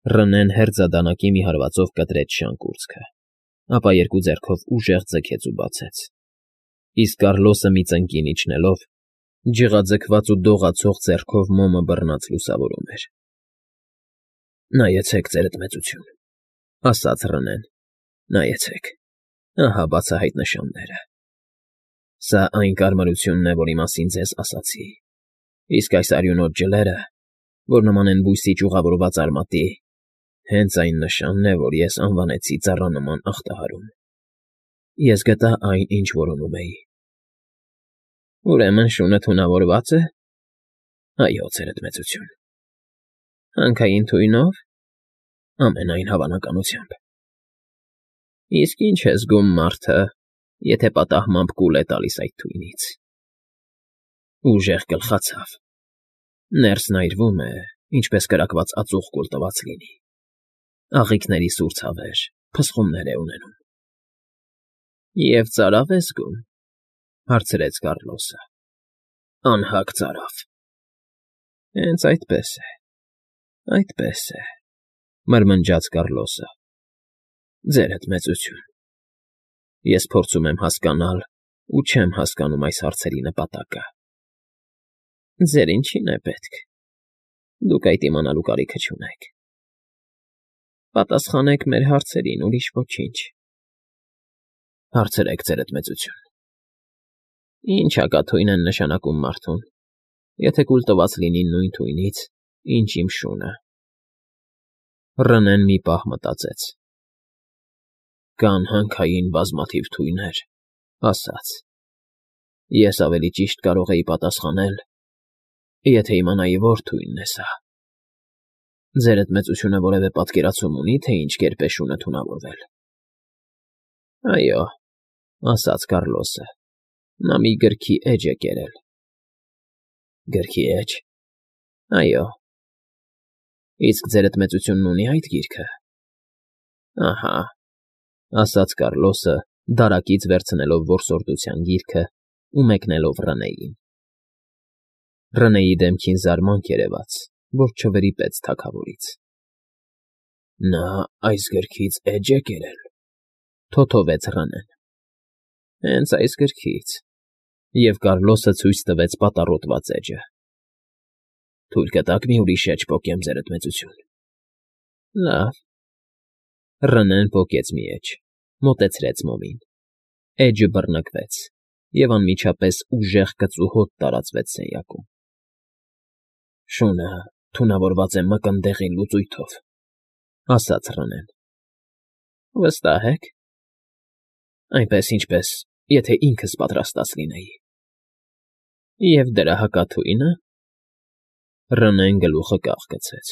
Ռնեն հերձադանակի մի հարվածով կտրեց շանկուրծքը, ապա երկու ձեռքով ուժեղ ձգեց ու բացեց, իսկ Կառլոսը մի ծնկին իջնելով, ջղաձգված ու դողացող ձեռքով մոմը բռնած լուսավորում էր։ «Նայեցեք, ձերդ մեծություն,» ասաց Ռնեն,֊ նայեցեք, ահա բացահայտ նշանները։ Սա այն կարմրությունն է, որի մասին ձեզ ասացի, իսկ այս արյունոտ ջլերը, որ նման են բույսի ճյուղավորված արմատի, հենց այն նշանն է, որ ես անվանեցի ծառանման ախտահարում։ Ես գտա այն, ինչ որոնում էի։ Ուրեմն շունը թունավորվա՞ծ է։ Այո, ձերդ մեծություն։ Հանքային թույնո՞վ։ Ամենայն հավանականությամբ։ Իսկ ինչ է զգում մարդը, եթե պատահմամբ կուլ է տալիս այդ թույնից։ Ուժեղ գլխացավ։ Ներսն այրվում է, ինչպես կրակված ածուխ կուլ տված լինի։ Աղիքների սուր ցավեր, փսխումներ է ունենում։ Եվ ծարավ է զգում, հարցրեց Կառլոսը։ Անհագ ծարավ։ Հենց այդպես է, մրմնջաց Կառլոսը։ Ձերդ մեծություն։ Ես փորձում եմ հասկանալ ու չեմ հասկանում այս հարցերի նպատակը։ Ձեր ինչին է պետք։ Դուք այդ իմանալու կարիքը չունեք։ Պատասխանեք մեր հարցերին, ուրիշ ոչինչ։ Հարցրեք, ձերդ մեծություն։ Ինչ հակաթույն են նշանակում մարդուն, եթե կուլ տված լինի նույն թույնից, ինչ իմ շունը։ Ռնեն մի պահ մտածեց։ Կան հանքային բազմաթիվ թույներ, ասաց։ Ես ավելի ճիշտ կարող էի պատասխանել, եթե իմանայի որ թույնն է սա։ Ձերդ մեծությունը որևէ պատկերացում ունի, թե ինչ կերպ է շունը թունավորվել։ Այո, ասաց Կառլոսը, նա մի գրքի էջ է կերել։ Գրքի էջ։ Այո։ Իսկ ձերդ մեծությունն ունի այդ գիրքը։ Ահա, ասաց Կառլոսը, դարակից վերցնելով որսորդության գիրքը ու մեկնելով Ռնեին։ Ռնեի դեմքին զարմանք երևաց, որ չվրիպեց թագավորից։ Նա այս գրքից էջ է կերել, թոթովեց Ռնեն։ Հենց այս գրքից, և Կառլոսը ցույց տվեց պատառոտված էջը։ Թույլ կտաք մի ուրիշ էջ պոկեմ, ձերդ մեծություն։ Լավ։ Ռնեն պոկեց մի էջ, մոտեցրեց մոմին։ Էջը բռնկվեց, և անմիջապես ուժեղ կծու հոտ տարածվեց սենյակում։ Շունը թունավորված է մկնդեղի լուծույթով, ասաց Ռնեն։ Վստահ եք։ Այնպես, ինչպես եթե ինքս պատրաստած լինեի։ Եվ դրա հակաթույնը։ Ռնեն գլուխը կախ գցեց։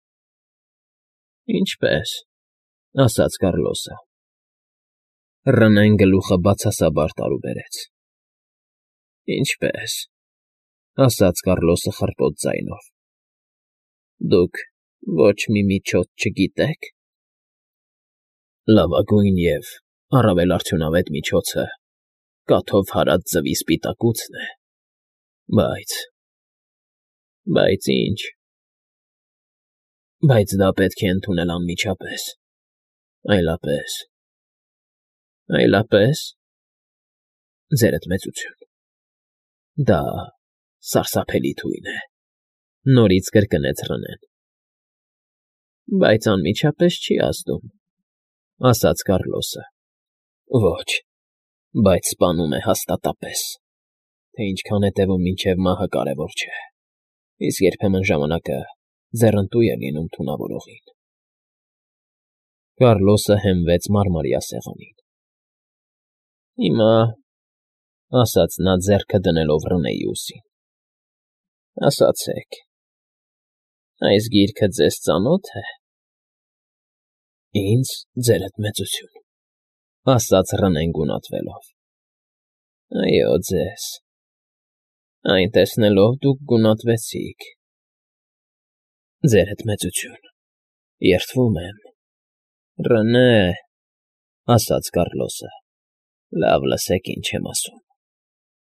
Ինչպես, ասաց Կառլոսը։ Ռնեն գլուխը բացասաբար տարուբերեց։ Ինչպես, ասաց Կառլոսը խռպոտ ձայնով։ Դուք ոչ մի միջոց չգիտե՞ք։ Լավագույն և առավել արդյունավետ միջոցը կաթով հարած ձվի սպիտակուցն է, բայց ինչ։ Բայց դա պետք է ընդունել անմիջապես, այլապես, ձերդ մեծություն, դա սարսափելի թույն է, նորից կրկնեց Ռնեն։ Բայց անմիջապես չի ազդում, ասաց Կառլոսը։ Ոչ, բայց սպանում է հաստատապես, թե ինչքան է տևում մինչև մահը կարևոր չէ, իսկ երբեմն ժամանակը ձեռնտու է լինում թունավորողին։ Կառլոսը հենվեց մարմարյա սեղանին։ Հիմա, ասաց նա ձեռքը դնելով Ռնեի ուսին, ասացեք, այս գիրքը ձեզ ծանո՞թ է։ Ինձ, ձերդ մեծություն, ասաց Ռնեն գունատվելով։ Այո, ձեզ։ Այն տեսնելով դուք գունատվեցիք։ Ձերդ մեծություն, երդվում եմ։ Ռնե, ասաց Կառլոսը, լավ լսեք, ինչ եմ ասում։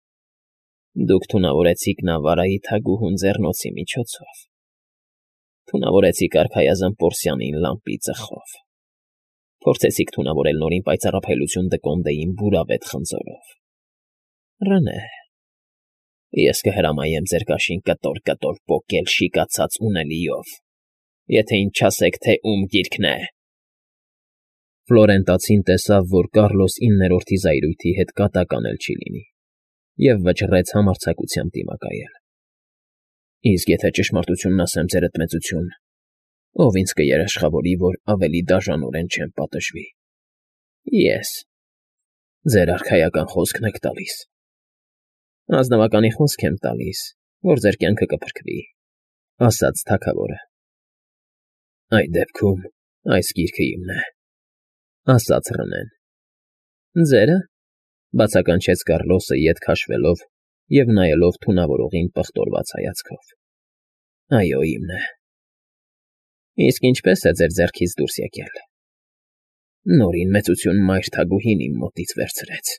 Դուք թունավորեցիք Նավարայի թագուհուն ձեռնոցի միջոցով։ Թունավորեցիք արքայազն Պորսյանին լամպի ծխով։ Փորձեցիք թունավորել նորին պայծառափայլություն Դկոնդեին բուրավետ խնձորով։ Ռնե, ես կհրամայեմ ձեր կաշին կտոր պոկել շիկացած ունելիով, եթե ինձ չասեք, թե ում գիրքն է։ Ֆլորենտացին տեսավ, որ Կառլոս 9-րդի զայրույթի հետ կատակ անել չի լինի, և վճռեց համարձակությամբ դիմակայել։ Իսկ եթե ճշմարտությունն ասեմ, ձերդ մեծություն, ով ինձ կերաշխավորի, որ ավելի դաժանորեն չեմ պատժվի։ Ես։ Ձեր արքայական խոսքն եք տալիս։ Ազնվականի խոսք եմ տալիս, որ ձեր կյանքը կփրկվի, ասաց թագավորը։ Այդ դեպքում այս գիրքը իմն է, ասաց Ռնեն։ Ձերը, բացականչեց Կառլոսը ետ քաշվելով և նայելով թունավորողին պղտորված հայացքով։ Այո, իմն է։ Իսկ ինչպես է ձեր ձեռքից դուրս եկել։ Նորին մեծություն մայր թագուհին իմ մոտից վերցրեց։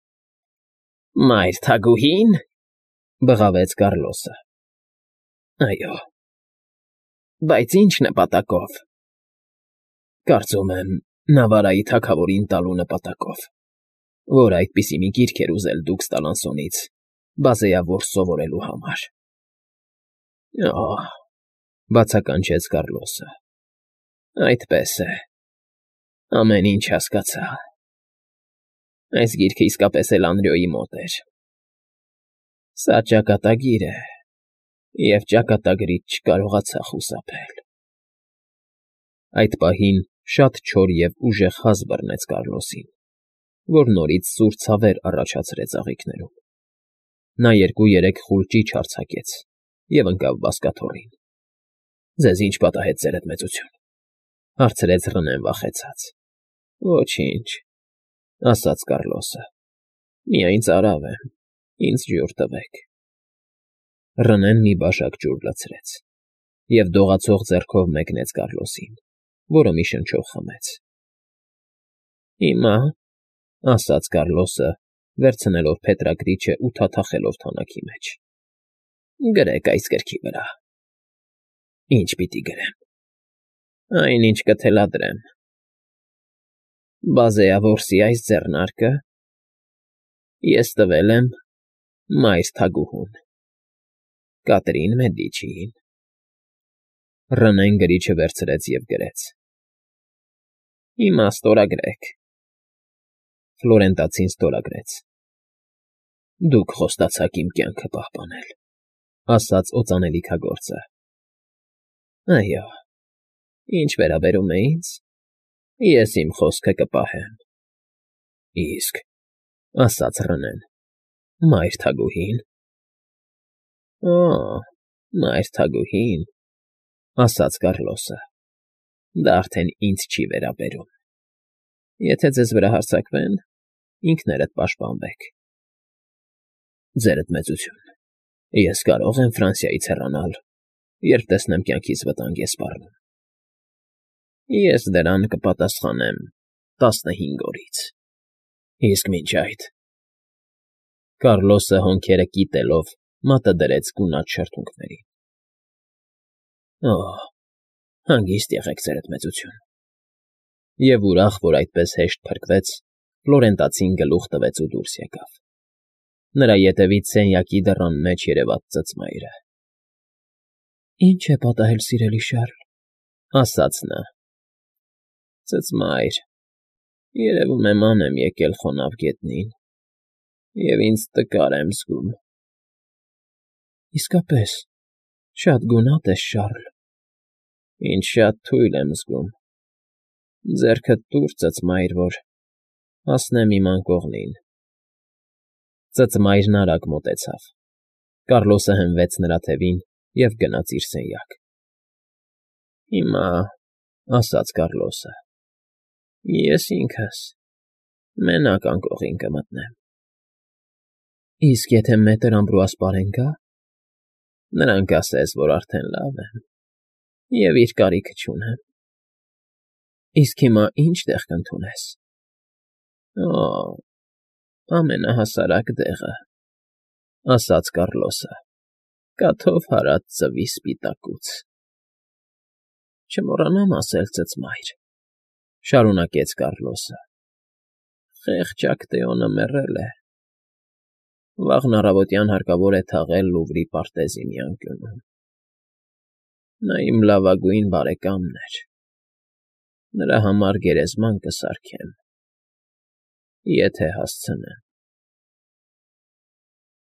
Մայր թագուհի՞ն, բղավեց Կառլոսը։ Այո։ Բայց ինչ նպատակով։ Կարծում եմ, Նավարայի թագավորին տալու նպատակով, որ այդպիսի մի գիրք էր ուզել դուքս Տալանսոնից բազեավոր սովորելու համար։ Օհ, բացականչեց Կառլոսը։ Այդպես է։ Ամեն ինչ հասկացա։ Այս գիրքը իսկապես էլ Անրիոյի մոտ էր։ Սա ճակատագիր է, և ճակատագրից չկարողացա խուսափել։ Այդ պահին շատ չոր և ուժեղ հազ բռնեց Կառլոսին, որ նորից սուր ցավեր առաջացրեց աղիքներում։ Նա 2-3 խուլ ճիչ արձակեց և ընկավ բազկաթոռին։ Ձեզ ինչ պատահեց, ձերդ մեծություն, հարցրեց Ռնեն վախեցած։ Ոչինչ, ասաց Կառլոսը, միայն ծարավ եմ, ինձ ջուր տվեք։ Ռնեն մի բաժակ ջուր լցրեց և դողացող ձեռքով մեկնեց Կառլոսին, որը մի շնչով խմեց։ Հիմա, ասաց Կառլոսը, վերցնելով փետրագրիչը ու թաթախելով թանաքի մեջ, գրեք այս գրքի վրա։ Ինչ պիտի գրեմ։ Այնինչ կթելադրեմ։ Բազեավորսի այս ձեռնարկը ես տվել եմ մայր թագուհուն, Կատրին Մեդիչիին։ Ռնեն գրիչը վերցրեց և գրեց. Հիմա ստորագրեք։ Ֆլորենտացին ստորագրեց։ Դուք խոստացաք իմ կյանքը պահպանել, ասաց օծանելիքագործը։ Այո, ինչ վերաբերում է ինձ, ես իմ խոսքը կպահեմ։ Իսկ, ասաց Ռնեն, մայր թագուհին։ Օ, մայր թագուհին, ասաց Կառլոսը, դա արդեն ինձ չի վերաբերում։ Եթե ձեզ վրա հարձակվեն, ինքներդ պաշտպանվեք։ Ձերդ մեծություն, ես կարող եմ Ֆրանսիայից հեռանալ, երբ տեսնեմ կյանքիս վտանգ է սպառնում։ Ես դրան կպատասխանեմ 15 օրից։ Իսկ մինչ այդ… Կառլոսը հոնքերը կիտելով մատը դրեց գունատ շրթունքներին։ Օհ, հանգիստ եղեք, ձերդ մեծություն։ Եվ ուրախ, որ այդպես հեշտ փրկվեց, Ֆլորենտացին գլուխ տվեց ու դուրս եկավ։ Նրա ետևից սենյակի դռան մեջ երևաց ծծմայրը։ Ինչ է պատահել, սիրելի Շարլ, ասաց նա։ Ծծմայր, երևում է ման եմ եկել խոնավ գետնին, և ինձ տկար եմ զգում։ Իսկապես, շատ գունատ ես, Շարլ։ Ինչ շատ թույլ եմ զգում։ Ձեռքդ տուր, ծծմայր, որ հասնեմ իմ անկողնին։ Ծծմայրն արագ մոտեցավ։ Կառլոսը հենվեց նրա թևին և գնաց իր սենյակ։ Հիմա, ասաց Կառլոսը, ես ինքս մենակ անկողին կմտնեմ։ Իսկ եթե մետր Ամբրուաս պարեն գա, նրան կասես, որ արդեն լավ եմ և իր կարիքը չունեմ։ Իսկ հիմա ի՞նչ տեղ կընդունես։ Օ, ամենահասարակ դեղը, ասաց Կառլոսը, կաթով հարած ձվի սպիտակուց։ Չմոռանամ ասել ծծմայր, շարունակեց Կառլոսը. խեղճ Ակտեոնը մեռել է։ Վաղն առավոտյան հարկավոր է թաղել Լուվրի պարտեզի մի անկյունում։ Նա իմ լավագույն բարեկամն էր, նրա համար գերեզման կսարքեմ, եթե հասցնեմ։